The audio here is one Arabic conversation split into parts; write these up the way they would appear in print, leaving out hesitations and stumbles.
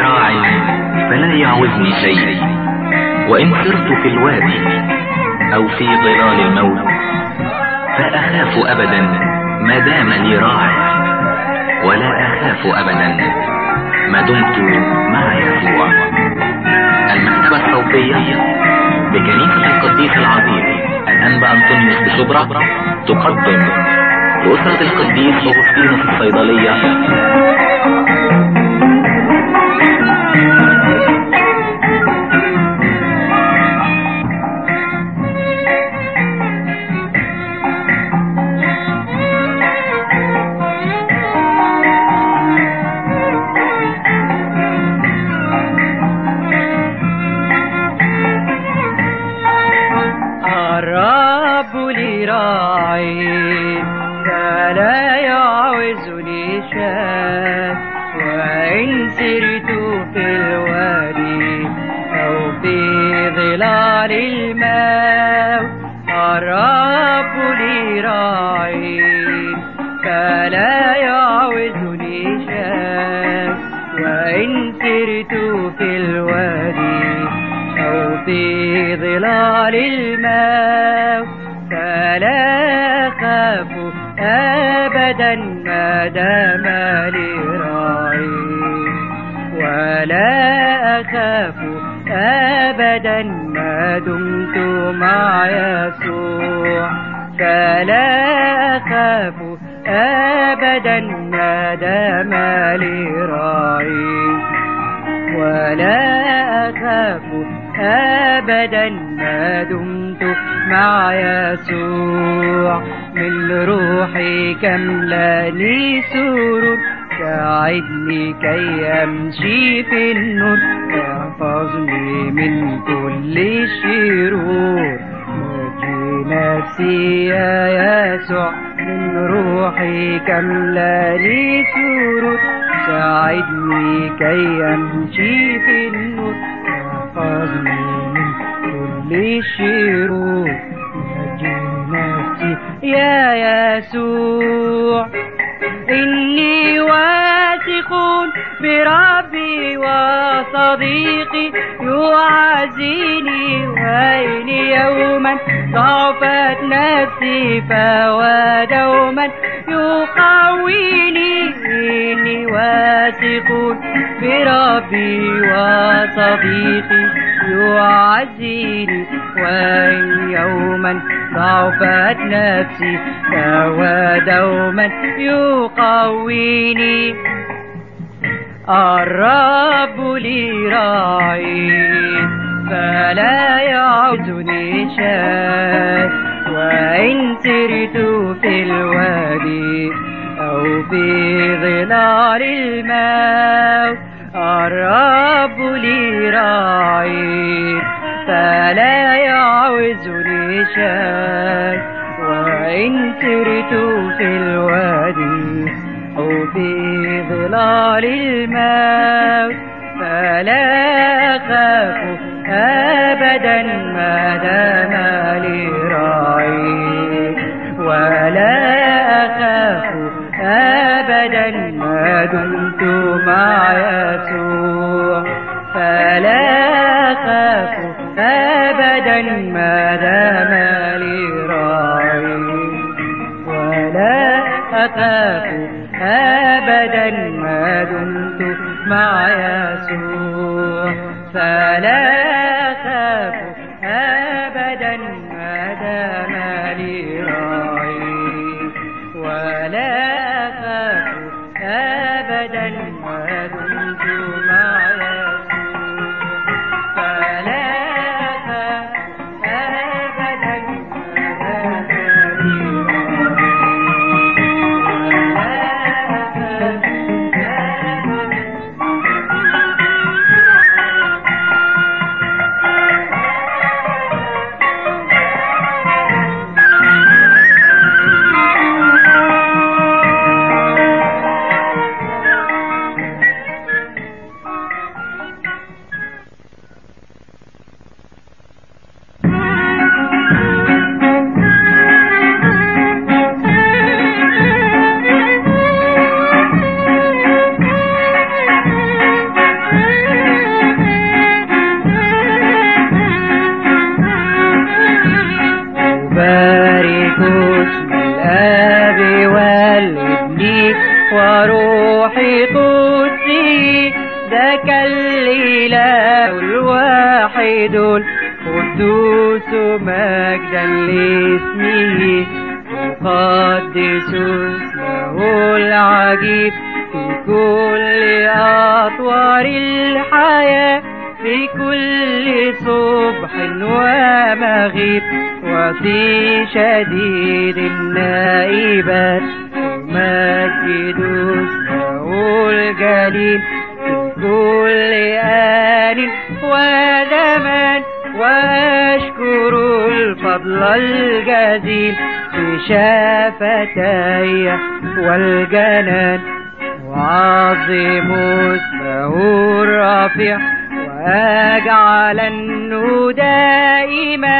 راع فلا يعوزني شيء، وإن سرت في الوادي أو في ظلال الموت فأخاف أبدا ما دام لي راعي، ولا أخاف أبدا ما دمت مع يسوع. المكتبة الصوتية بكنيسة القديس العظيم الأنبا أنطونيوس بشبرا تقدم لأسرة القديس أغسطينوس الصيدلية الرب لي راعي فلا يعوزني شيء، وإن سرت في الوادي أو في ظلال الموت. الرب لي راعي فلا يعوزني شيء، وإن سرت في الوادي أو في ظلال الموت فلا أخاف أبدا ما دام لي راعي، ولا أخاف أبدا ما دمت مع يسوع. فلا أخاف أبدا ما دام لي راعي، ولا أخاف أبدا ما دمت مع يسوع. من روحي كملاني سرور، ساعدني كي أمشي في النور، احفظني من كل الشرور. نجي نفسي يا يسوع، من روحي كملاني سرور، ساعدني كي أمشي في النور، احفظني من كل الشرور. نجي نفسي يا يسوع، إني واثق بربي وصديقي يعزيني، وإن يوما ضعفت نفسي فهو دوما يقويني. إني واثق بربي وصديقي يعزيني، وإن يوما ضعفت نفسي فهو دوما يقويني. الرب لي راعي فلا يعوزني شيء، وإن سرت في الوادي أو في ظلال الموت. الرب لي راعي فلا يعوزني شيء، وإن سرت في الوادي أو في ظلال الموت فلا أخاف أبدا ما دام لي راعي، ولا أخاف أبدا ما دمت مع يسوع. فلا أخاف أبدا ما دام لي راعي، ولا أخاف أبدا ما دمت مع يسوع. فلا أخاف أبدا ما دام لي راعي، ولا أخاف أبدا ما دمت مع يسوع. فلا أخاف أبدا ما دام لي واحد قدوس مجدا لاسمه يقدس اسمه العجيب في كل أطوار الحياة في كل صبح ومغيب وفي شديد النائبات يمجد اسمه الجليل في كل آن وزمان وأشكر الفضل الجزيل في شفتي والجنان وأعظم اسمه الرفيع وأجعلنه دائما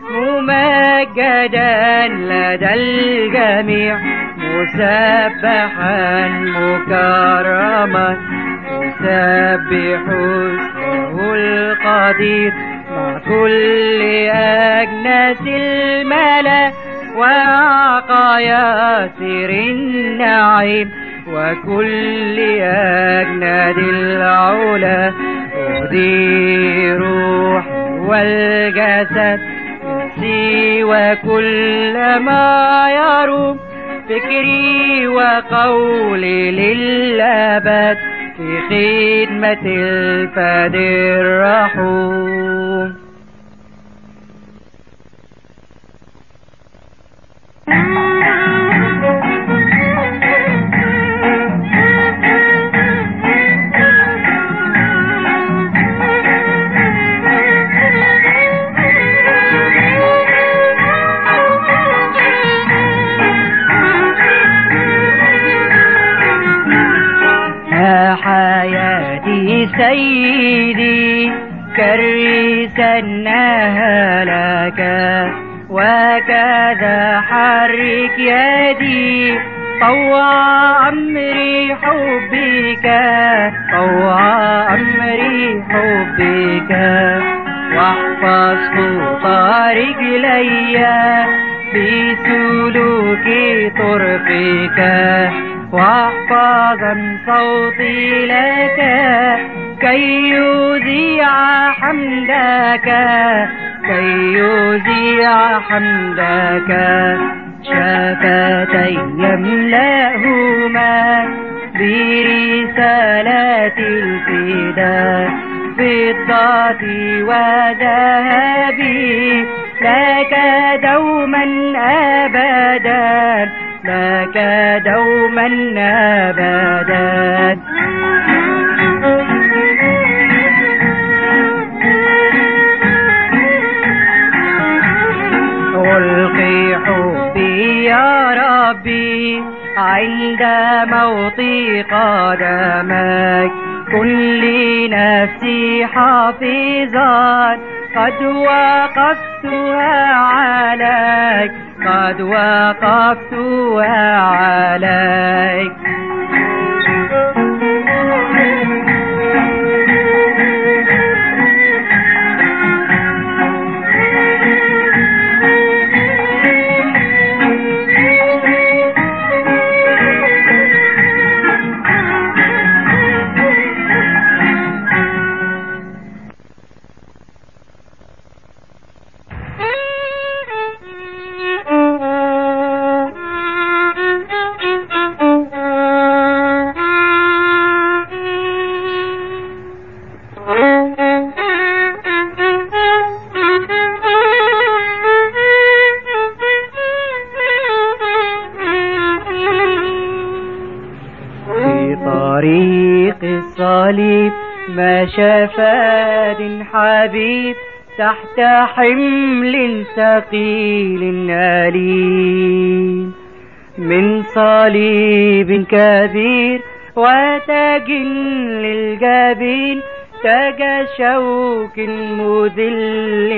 ممجدا لدى الجميع مسبحا مكرما يسبح اسمه القدير مع كل أجناس الملا وعقاياسر النعيم وكل أجناد العلا أهدي روح والجسد نفسي وكل ما يروم فكري وقولي للأبد في خدمة الفادي الرحوم. حياتي سيدي كرسناها لك وكذا حرك يدي طوع أمري حبك طوع أمري حبك واحفظ خطى رجلي في سلوك طرقك واحفظا صوتي لك كي يذيع حمدك كي يذيع حمدك شفتي يملأهما برسالات الفداء فضتي وذهبي لك دوما أبدا لك دوما أبدا ألقي حبي يا ربي عند موطي قدمك كن لنفسي حافظا قد وقفتها عليك قد وقفتها عليك طريق الصليب مشى فاد حبيب تحت حمل ثقيل أليم من صليب كبير وتاج للجبين تاج شوك مذل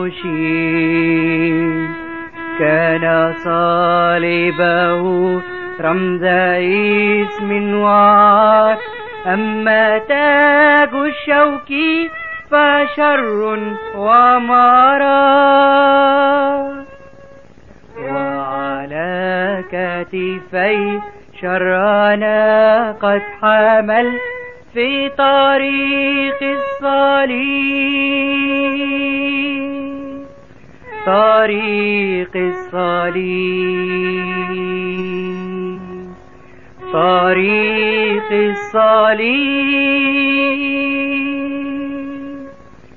مشين كان صليبه رمز اسم وعار أما تاج الشوك فشر ومرار وعلى كتفي شرنا قد حمل في طريق الصليب، طريق الصليب، طريق الصليب،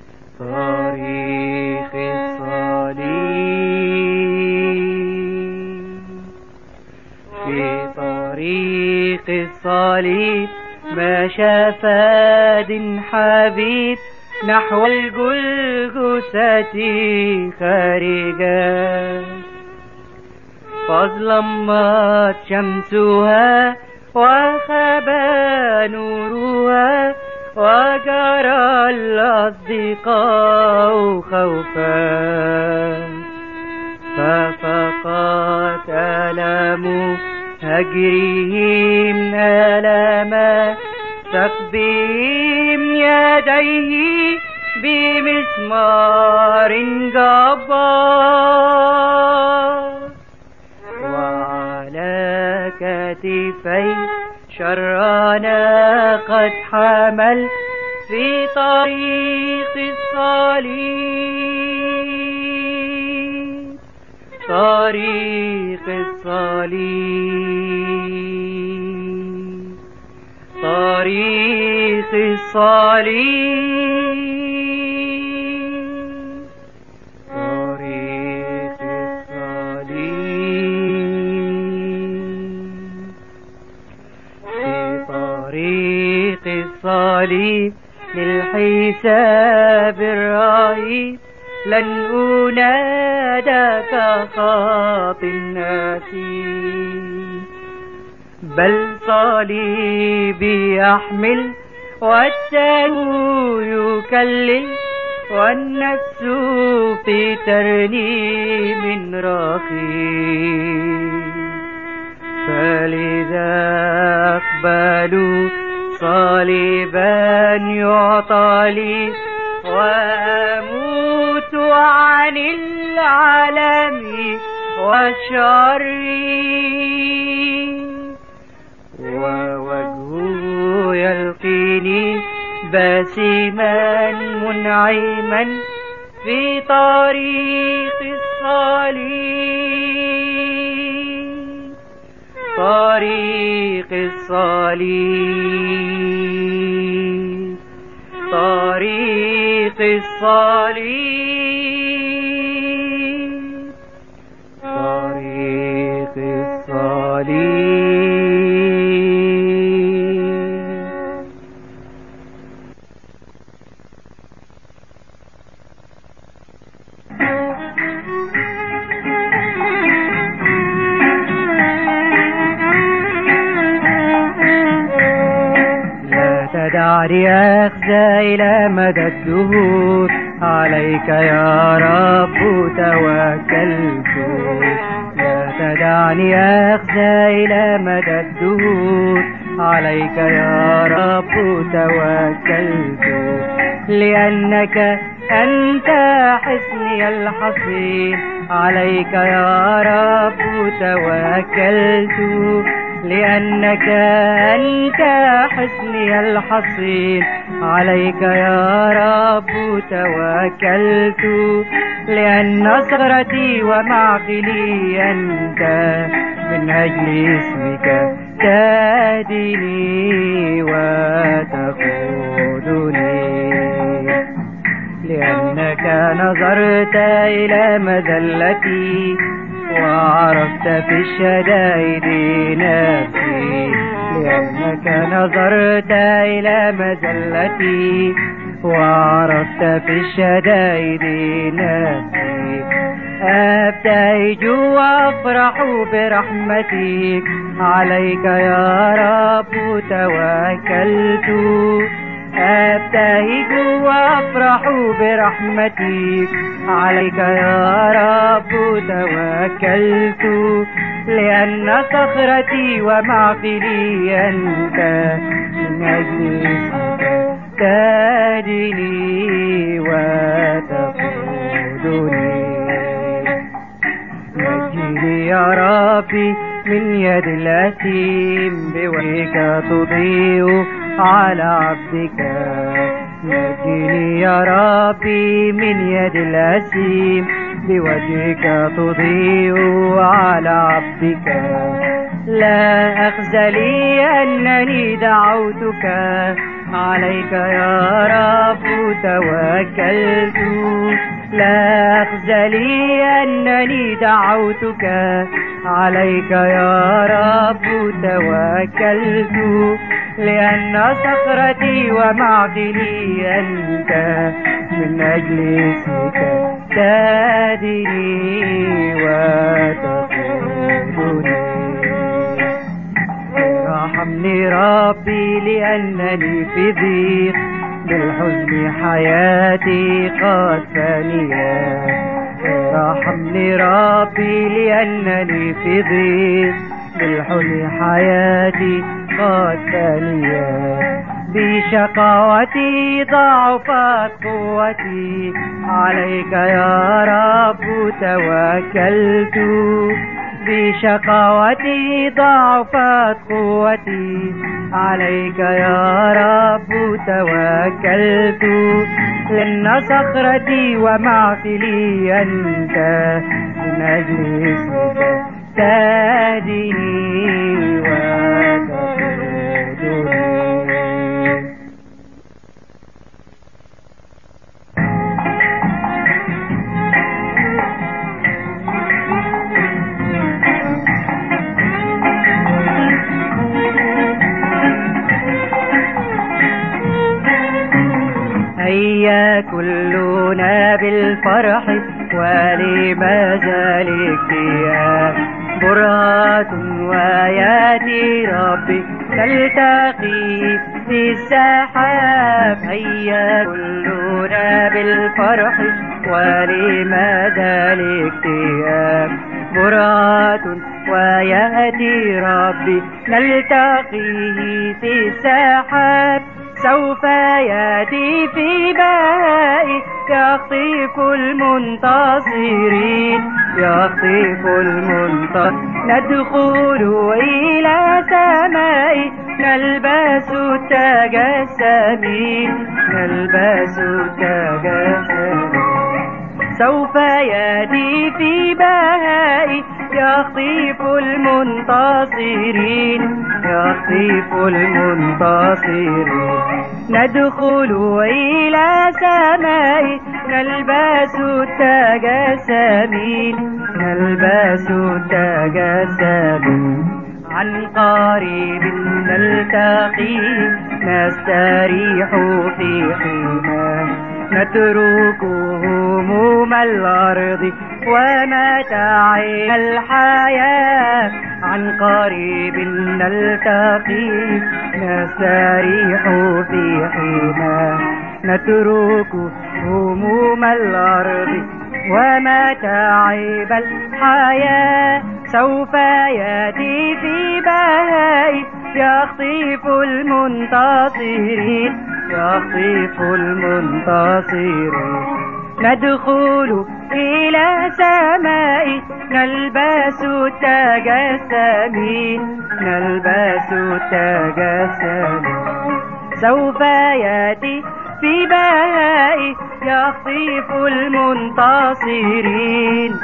طريق الصليب. في طريق الصليب مشى فاد حبيب نحو الجلجثة خارجا، فاظلمت شمسها وخبى نورها، وجرى الأصدقاء خوفا، ففقت ألم هجرهم ألما، ثقبهم يديه بمسمار جبار، وعلى كتفي شرنا قد حمل في طريق الصليب، طريق الصليب، طريق الصليب، طريق الصليب. في طريق الصليب للحساب الرهيب لن أنادى كخاط أثيم، بل صليبي أحمل والتاج يكلل، والنفس في ترنيم رخيم، فلذا أقبلوا صليبا يعطى لي، وأموت عن العالم والشر، ووجهه يلقيني باسما منعما في طريق الصليب، طريق الصليب، طريق الصليب، طريق الصليب. دعني أخزى إلى مدى الدهور، عليك يا رب توكلت، لا تدعني أخزى إلى مدى الدهور، عليك يا رب توكلت، لأنك أنت حصني الحصين، عليك يا رب توكلت، لأنك أنت حصني الحصين، عليك يا رب توكلت، لأن صغرتي ومعقلي أنت، من أجل اسمك تهديني وتقودني، لأنك نظرت إلى مذلتي وعرفت في الشدائد نفسي، لأنك نظرت إلى مذلتي وعرفت في الشدائد نفسي، أبتهج وأفرح برحمتك، عليك يا رب توكلت، أبتهج وأفرح برحمتك، عليك يا رب توكلت، لأن صخرتي ومعقلي أنت، من أجل اسمك تهديني وتقودني، نجني يا ربي من يد الأثيم، بوجهك تضيء على عبدك. نجني يا ربي من يد الأسيم، بوجهك تضيء على عبدك. لا أخزلي أنني دعوتك، عليك يا رب توكلت. لا أخزلي أنني دعوتك، عليك يا رب توكلت. لأن صخرتي ومعدني أنت، من أجل اسمك تهدني وتقودني. ارحمني ربي لأنني في ضيق، بالحزن حياتي قد فانية. ارحمني ربي لأنني في ضيق، بالحزن حياتي قد فانية. بشقاوتي ضعفت قوتي، عليك يا رب توكلت. بشقاوتي ضعفت قوتي، عليك يا رب توكلت. لأن صخرتي ومعقلي أنت، من أجل اسمك تهديني وتقودني. هيا كلنا بالفرح، ولماذا الاكتئاب؟ برهة وياتي ربي، نلتقي في السحاب. هيا كلنا بالفرح، ولماذا الاكتئاب؟ برهة وياتي ربي، نلتقيه في السحاب. سوف يأتي في بهائي، يخطف المنتصرين، يخطف المنتصرين. ندخل إلى سماء، نلبس التاج السمين، نلبس التاج السمين. سوف يأتي في بهائي، يخطف المنتصرين، يخطف المنتصرين. ندخل إلى سماء، نلبس التاج السمين، نلبس التاج السمين. عن قريب نلتقي، نستريح في حماه. نترك هموم الأرض ومتاعب الحياة. عن قريب نلتقي، نستريح في حماه. نترك هموم الأرض ومتاعب الحياة. سوف يأتي في بهائي، يخطف المنتصرين، يخطف المنتصرين. ندخل إلى سماء، نلبس التاج السمين، نلبس التاج السمين. سوف يأتي في بهائي، يخطف المنتصرين.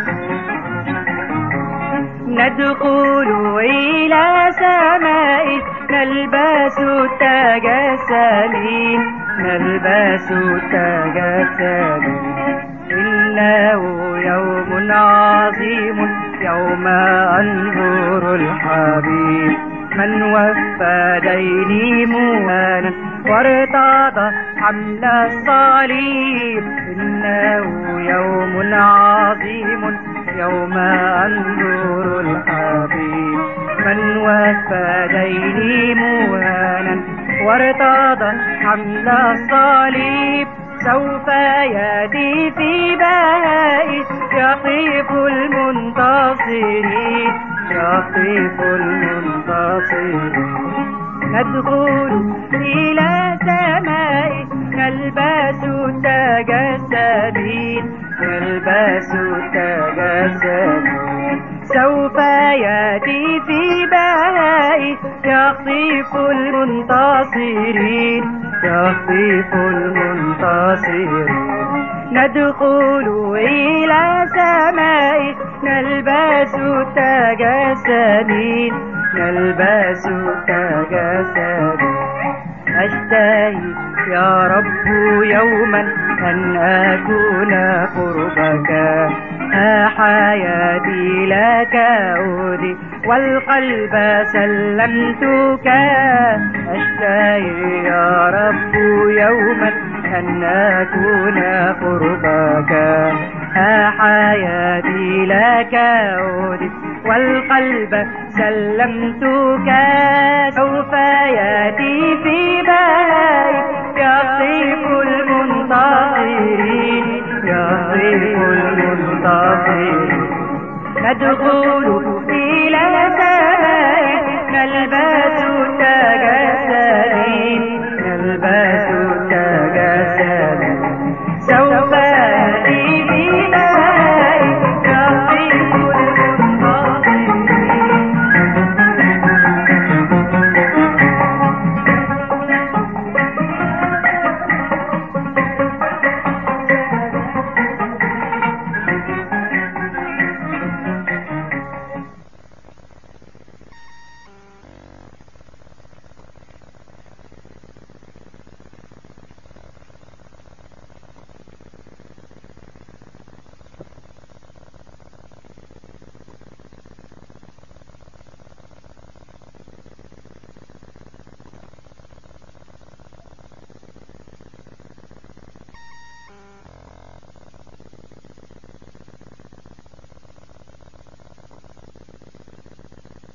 ندخل إلى سماء، نلبس التاج السمين، نلبس التاج السمين. إنه يوم عظيم، يوم أنظر الحبيب. من وفى ديني مهانا، وارتضى حمل الصليب. إنه يوم عظيم، يوم أنظر الحبيب. من وفى ديني مهانا، وارتضى حمل الصليب. سوف يأتي في بهائي، يخطف المنتصرين، يخطف المنتصرين. ندخل إلى سماء، نلبس التاج السمين، نلبس التاج السمين. سوف يأتي في بهائي، يخطف المنتصرين يا خطيف المنتصرين ندخل إلى سمائك نلبس تاج السمين نلبس تاج السمين أشتهي يا رب يوما أن أكون قربك حياتي لك أودي والقلب سلمتك أشتهي يا رب يوما أن أكون قربك حياتي لك أودي والقلب سلمتك سوف يأتي في بالي يطيب المنتصرين يطيب المنتصرين ندخل